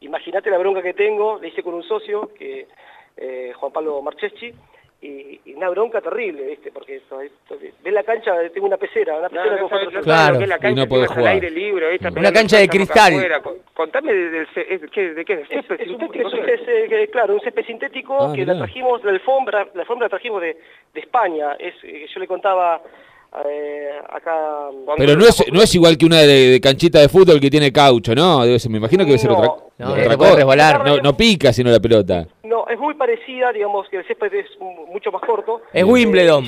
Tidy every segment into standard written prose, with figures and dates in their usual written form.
imagínate la bronca que tengo, le hice con un socio, que Juan Pablo Marcheschi, y una bronca terrible, ¿viste? Porque ves la cancha, tengo una pecera con cuatro. Claro, que la cancha, y no podés jugar. al aire libre, ahí está Una pegando cancha de el cristal. afuera. Contame de qué es césped sintético. Claro, un césped sintético que la trajimos, la alfombra la trajimos de España. Yo le contaba acá. Pero no es igual que una de canchita de fútbol que tiene caucho, ¿no? Me imagino que debe ser otra cosa. Resbalar. No pica sino la pelota. No, es muy parecida, digamos que el césped es mucho más corto. Es Wimbledon.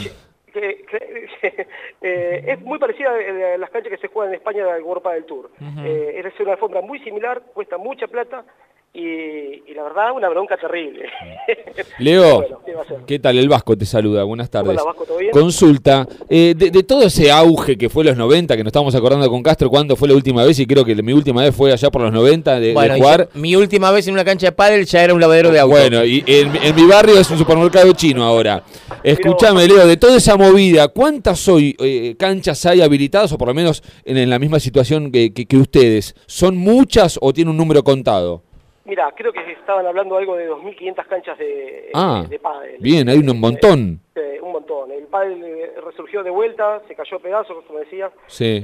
Es muy parecida a las canchas que se juegan en España del World Padel Tour. Es una alfombra muy similar, cuesta mucha plata y la verdad una bronca terrible. Leo, bueno, ¿qué tal? El Vasco te saluda, buenas tardes. Hola, Vasco, ¿todo bien? Consulta, de todo ese auge que fue los 90, que nos estábamos acordando con Castro, ¿cuándo fue la última vez? Y creo que mi última vez fue allá por los 90 de jugar. Mi última vez en una cancha de pádel ya era un lavadero de autos. Bueno, y en mi barrio es un supermercado chino ahora. Escúchame, Leo, de toda esa movida, ¿cuántas canchas hay habilitadas, o por lo menos en la misma situación que ustedes? ¿Son muchas o tiene un número contado? Mira, creo que estaban hablando algo de 2.500 canchas de pádel. Bien, hay un montón. Un montón. El pádel resurgió de vuelta, se cayó a pedazos, como decías. Sí.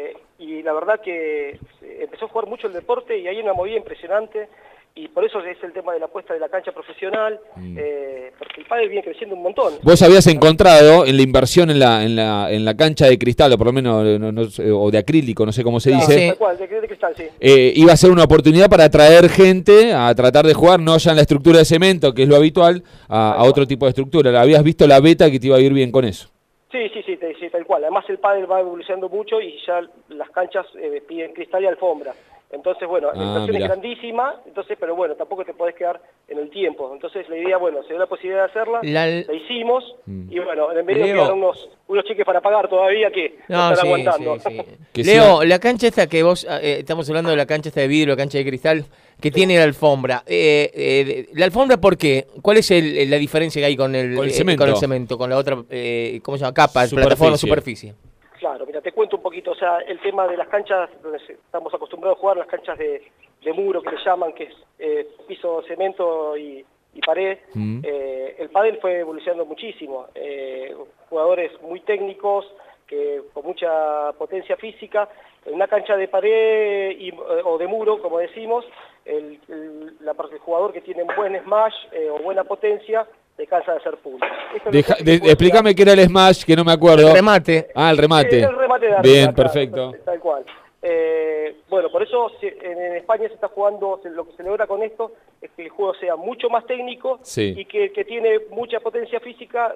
Y la verdad que empezó a jugar mucho el deporte y hay una movida impresionante. Y por eso es el tema de la apuesta de la cancha profesional, porque el pádel viene creciendo un montón. Vos habías encontrado en la inversión en la cancha de cristal, o por lo menos o de acrílico, no sé cómo se dice. Sí. Tal cual, de cristal, sí. Iba a ser una oportunidad para atraer gente a tratar de jugar, no ya en la estructura de cemento, que es lo habitual, a otro tipo de estructura. Habías visto la beta que te iba a ir bien con eso. Sí, tal cual. Además el pádel va evolucionando mucho y ya las canchas piden cristal y alfombra. Entonces, bueno, la inversión es grandísima, pero bueno, tampoco te podés quedar en el tiempo. Entonces la idea, bueno, se dio la posibilidad de hacerla, la hicimos, y bueno, en el medio quedaron unos cheques para pagar todavía que no están aguantando. Sí. Leo, la cancha esta que vos, estamos hablando de la cancha esta de vidrio, la cancha de cristal, que tiene la alfombra. ¿La alfombra por qué? ¿Cuál es la diferencia que hay con el cemento? Con la otra, ¿cómo se llama? Capa, plataforma, superficie. Claro, mira, te cuento un poquito, o sea, el tema de las canchas donde estamos acostumbrados a jugar, las canchas de muro que le llaman, que es piso, cemento y pared, el pádel fue evolucionando muchísimo, jugadores muy técnicos, con mucha potencia física, en una cancha de pared o de muro, como decimos, el jugador que tiene un buen smash o buena potencia, te cansa de hacer puntos. Explícame qué era el smash, que no me acuerdo. El remate. El remate. El remate de arriba. Bien, perfecto. Tal cual. Bueno, por eso en España se está jugando, lo que se logra con esto es que el juego sea mucho más técnico y que el que tiene mucha potencia física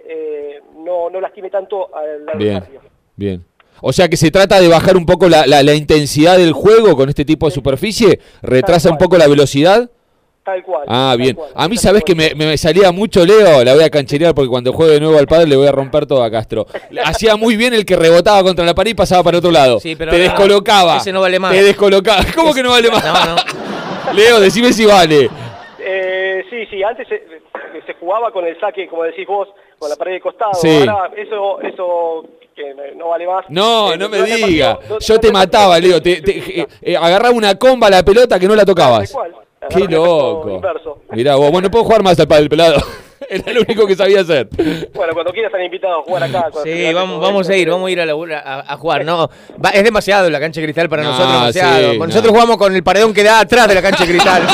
no lastime tanto al adversario. Bien. O sea que se trata de bajar un poco la intensidad del juego con este tipo de superficie, retrasa un poco la velocidad. Tal cual. Bien. Tal cual. A mí, ¿sabés que me salía mucho, Leo? La voy a cancherear porque cuando juegue de nuevo al padre le voy a romper todo a Castro. Hacía muy bien el que rebotaba contra la pared y pasaba para otro lado. Sí, pero te descolocaba. Ese no vale más. Te descolocaba. ¿Cómo que no vale más? No. Leo, decime si vale. Sí, antes se jugaba con el saque, como decís vos, con la pared de costado. Sí. Ahora eso que no vale más. No me diga. Yo te mataba, Leo. Agarraba una comba a la pelota que no la tocabas. Tal cual. Qué loco. Mirá vos, bueno, puedo jugar más al pádel pelado. Era lo único que sabía hacer. Bueno, cuando quieras están invitados a jugar acá. Sí, vamos a ir a jugar, ¿no? Es demasiado la cancha de cristal para nosotros, demasiado. Sí, nosotros jugamos con el paredón que da atrás de la cancha de cristal.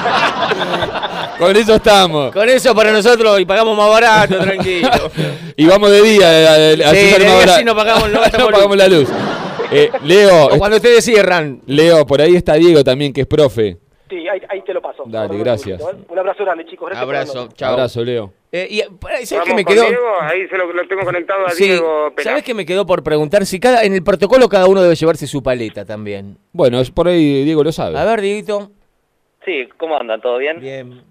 Con eso estamos. Con eso para nosotros, y pagamos más barato, tranquilo. Y vamos de día, así no pagamos, no pagamos la luz. Leo. O cuando ustedes cierran. Leo, por ahí está Diego también, que es profe. Sí, ahí te lo paso. Dale, gracias. Un abrazo grande, chicos. Gracias. Abrazo, chao. Abrazo, Leo. ¿Sabes qué me quedó? Diego, ahí lo tengo conectado a Diego. ¿Sabes qué me quedó por preguntar? Si en el protocolo cada uno debe llevarse su paleta también. Bueno, por ahí Diego lo sabe. A ver, Dieguito. Sí, ¿cómo andan? ¿Todo bien? Bien.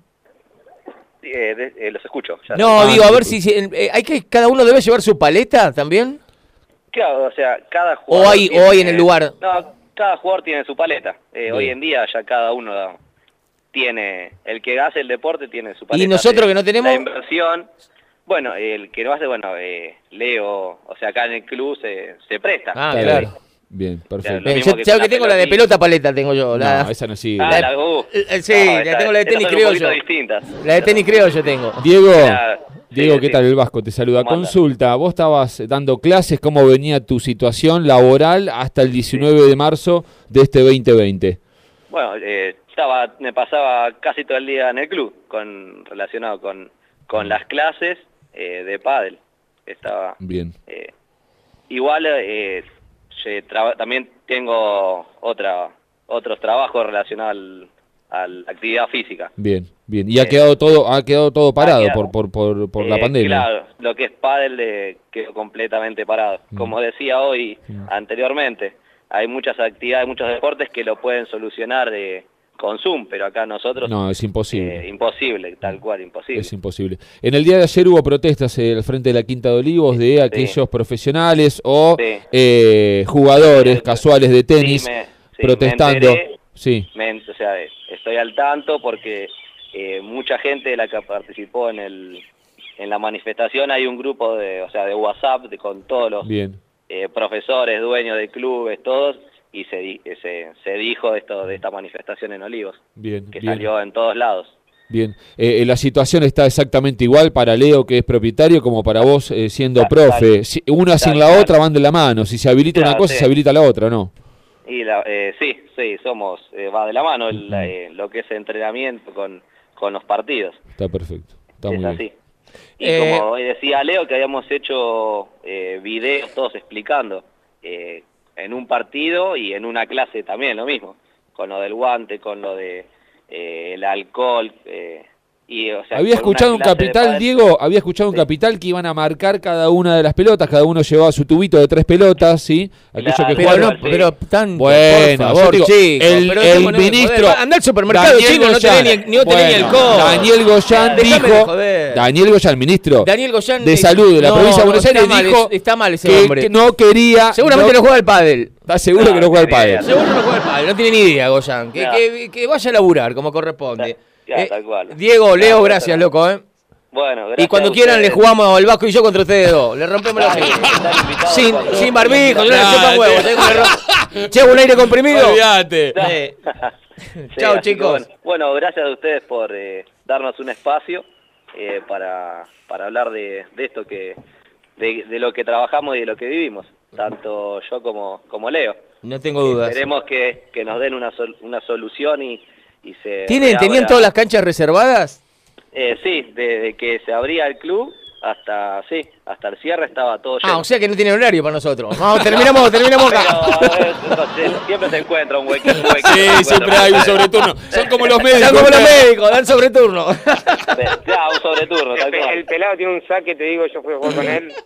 Los escucho. Ya digo, a ver si cada uno debe llevar su paleta también. Claro, o sea, cada jugador... O hay en el lugar. No, cada jugador tiene su paleta. Hoy en día ya cada uno tiene... El que hace el deporte tiene su paleta. ¿Y nosotros que no tenemos? La inversión... Bueno, el que no hace, Leo, o sea, acá en el club se presta. Claro. Bien, perfecto. Bien, yo que tengo la de pelota paleta, tengo yo. No, esa no sirve. Sí, la tengo la de tenis criollo. La de tenis criollo tengo. Diego, ¿qué tal? El Vasco te saluda. Consulta, vos estabas dando clases, ¿cómo venía tu situación laboral hasta el 19 de marzo de este 2020? Bueno, me pasaba casi todo el día en el club, relacionado con las clases de pádel. Estaba bien. Igual también tengo otros trabajos relacionados a la actividad física. Bien. Y ha quedado todo parado por la pandemia. Claro, lo que es pádel quedó completamente parado. Como decía hoy anteriormente, hay muchas actividades, muchos deportes que lo pueden solucionar con Zoom, pero acá nosotros... No, es imposible. Imposible, tal cual, imposible. Es imposible. En el día de ayer hubo protestas al frente de la Quinta de Olivos de aquellos profesionales o jugadores casuales de tenis protestando. O sea, estoy al tanto porque mucha gente de la que participó en la manifestación, hay un grupo de WhatsApp con todos los profesores, dueños de clubes, todos, y se dijo de esta manifestación en Olivos, salió en todos lados. Bien, la situación está exactamente igual para Leo, que es propietario, como para vos siendo profe. Una sin la otra van de la mano, si se habilita una cosa, se habilita la otra, ¿no? Y sí, va de la mano lo que es entrenamiento con los partidos. Está perfecto, está muy así. bien. Y como decía Leo, que habíamos hecho videos todos explicando en un partido y en una clase también lo mismo, con lo del guante, con lo de el alcohol. Había escuchado un capital, Diego, había escuchado un capital que iban a marcar cada una de las pelotas, cada uno llevaba su tubito de 3 pelotas, ¿sí? Aquellos que jugaron. Pero tanto, bueno, por favor, digo, chicos, el ministro anda al supermercado, chico, no tenés ni alcohol. Daniel Goyan dijo, Daniel Goyan, ministro de Salud de la provincia de Buenos Aires, dijo está mal ese hombre. Que no quería. Seguramente no juega al pádel. ¿Estás seguro que no juega al pádel? Seguro no juega al pádel, no tiene ni idea, Goyan. Que vaya a laburar como corresponde. Tal cual. Diego, Leo, gracias, loco, Bueno, gracias. Y cuando quieran le jugamos al Vasco y yo contra ustedes dos. Le rompemos los sin barbijo, yo le chupa huevos. Llevo un aire comprimido. Olvídate. Chao, chicos. Bueno, gracias a ustedes por darnos un espacio para hablar de esto de lo que trabajamos y de lo que vivimos, tanto yo como Leo. No tengo dudas. Esperemos que nos den una solución y ¿Tenían todas las canchas reservadas? Sí, desde que se abría el club hasta el cierre estaba todo lleno. O sea que no tiene horario para nosotros. Vamos, terminamos acá. Pero, siempre se encuentra un huequito. Sí, siempre hay un sobreturno. Son como los médicos. Son como los médicos, dan sobreturno. Ya, un sobreturno. El pelado tiene un saque, te digo, yo fui a jugar con él.